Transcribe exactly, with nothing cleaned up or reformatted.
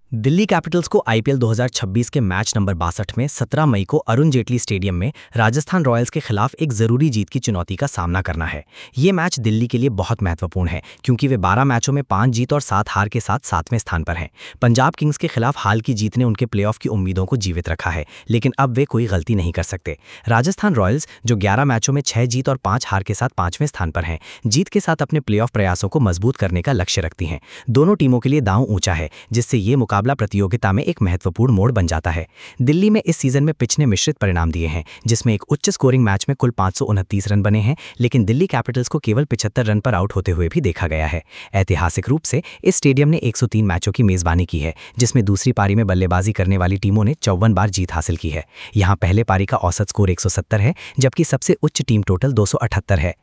Delhi Capitals को IPL दो हज़ार छब्बीस के मैच नंबर बासठ में सत्रह मई को अरुण जेटली स्टेडियम में राजस्थान रॉयल्स के खिलाफ एक जरूरी जीत की चुनौती का सामना करना है। ये मैच दिल्ली के लिए बहुत महत्वपूर्ण है क्योंकि वे बारह मैचों में पांच जीत और सात हार के साथ सातवें स्थान पर हैं। पंजाब किंग्स के खिलाफ हाल की जीत ने उनके प्लेऑफ की उम्मीदों को जीवित रखा है, लेकिन अब वे कोई गलती नहीं कर सकते। राजस्थान रॉयल्स, जो ग्यारह मैचों में छह जीत और पांच हार के साथ पांचवें स्थान पर हैं, जीत के साथ अपने प्लेऑफ प्रयासों को मजबूत करने का लक्ष्य रखती हैं। दोनों टीमों के लिए दांव ऊंचा है, जिससे ये मुकाबला प्रतियोगिता में एक महत्वपूर्ण मोड़ बन जाता है। दिल्ली में इस सीजन में पिच ने मिश्रित परिणाम दिए हैं, जिसमें एक उच्च स्कोरिंग मैच में कुल पाँच सौ उनतीस रन बने हैं, लेकिन दिल्ली कैपिटल्स को केवल पचहत्तर रन पर आउट होते हुए भी देखा गया है। ऐतिहासिक रूप से इस स्टेडियम ने एक सौ तीन मैचों की मेजबानी की है, जिसमें दूसरी पारी में बल्लेबाजी करने वाली टीमों ने चौवन बार जीत हासिल की है। यहाँ पहले पारी का औसत स्कोर एक सौ सत्तर है, जबकि सबसे उच्च टीम टोटल दो सौ अठहत्तर है।